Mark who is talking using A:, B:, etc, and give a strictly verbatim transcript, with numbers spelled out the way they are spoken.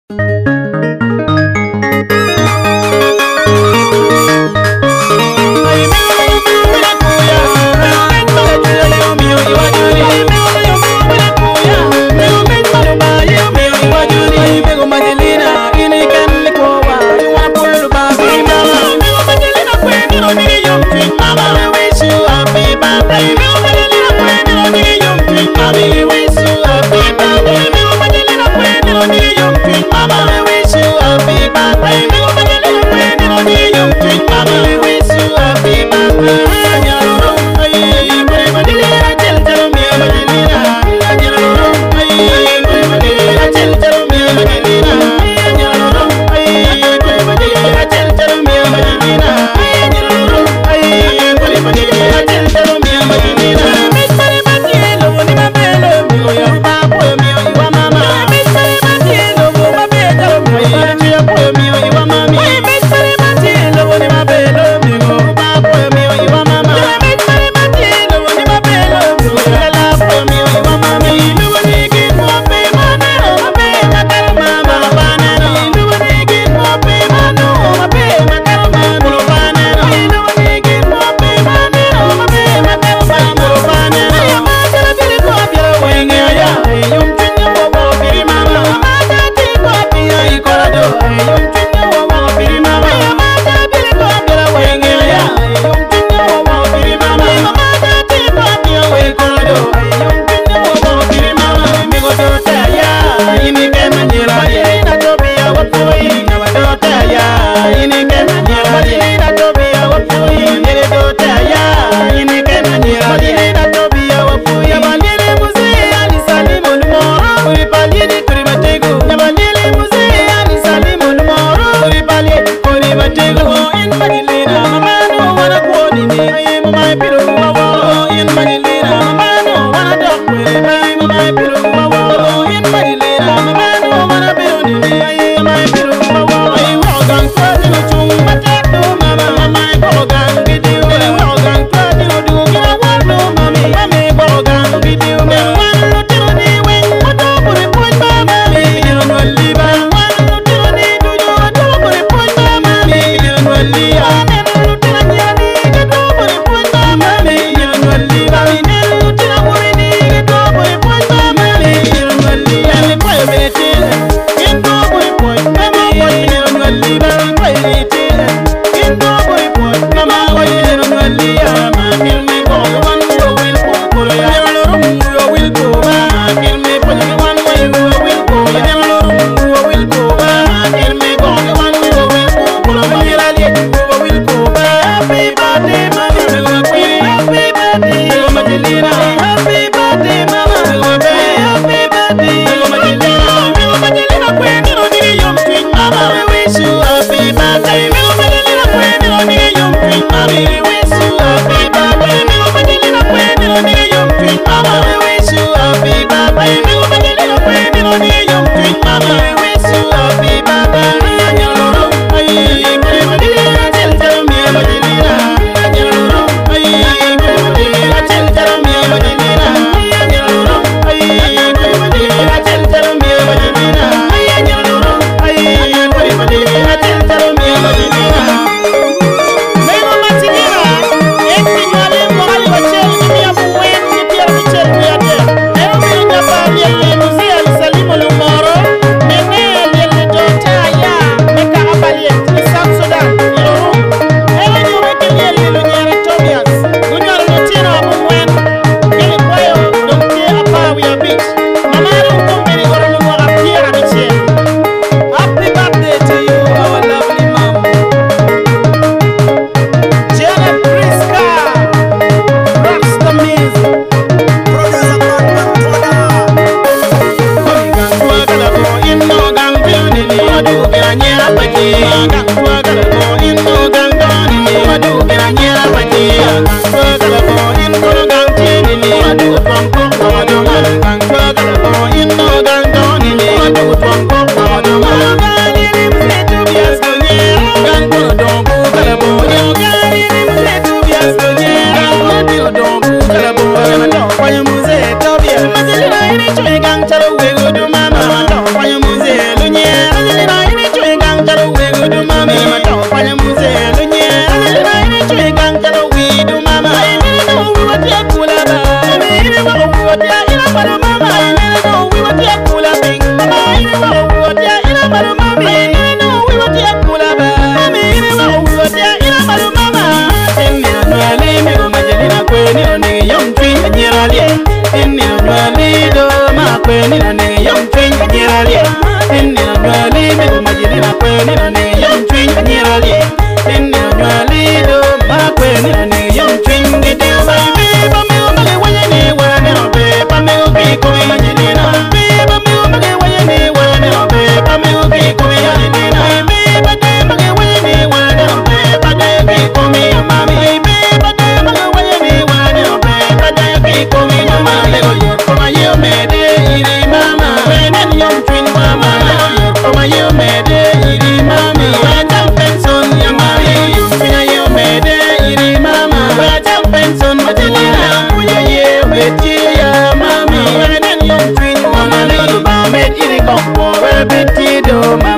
A: Mama kweni na ne yom twin nyirali inni nyali me majili na kweni na ne yom twin nyirali inni nyali do ma kweni na ne yom twin gidi ba be ba me o mage wanya ne wa ne o be ba me o bi ko majili na be ba me o mage wanya ne wa ne o be ba me o bi ko majili na be ba de mage wanya ne wa ne o be ba de bi ko mi mami be ba de mage wanya ne wa ne o be ba de bi ko mi mami ko ma yo me de iri mama when yom twin mama ko ma yo me de iri mami when jam pension ya mami when yo me de iri mama when jam pension majili na kuya ye beti ya mami when yom twin mama le ba me iri ko beti do mama